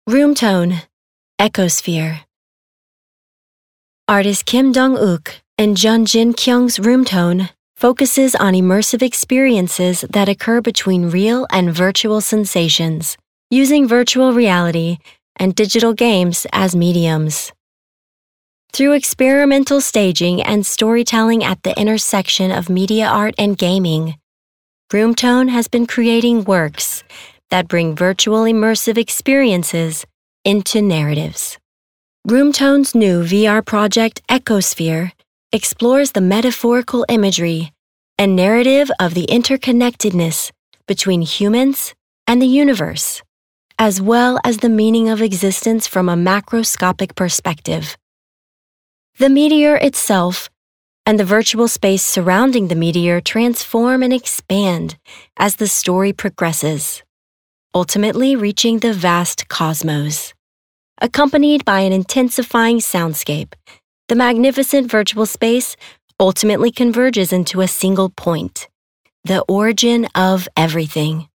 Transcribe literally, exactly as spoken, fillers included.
Room Tone, Ecosphere. Artist Kim Dong-wook and Jun Jin Kyung's Room Tone focuses on immersive experiences that occur between real and virtual sensations, using virtual reality and digital games as mediums. Through experimental staging and storytelling at the intersection of media art and gaming, Room Tone has been creating works that bring virtual immersive experiences into narratives. Room Tone's new V R project Ecosphere explores the metaphorical imagery and narrative of the interconnectedness between humans and the universe, as well as the meaning of existence from a macroscopic perspective. The meteor itself and the virtual space surrounding the meteor transform and expand as the story progresses, ultimately reaching the vast cosmos. Accompanied by an intensifying soundscape, the magnificent virtual space ultimately converges into a single point, the origin of everything.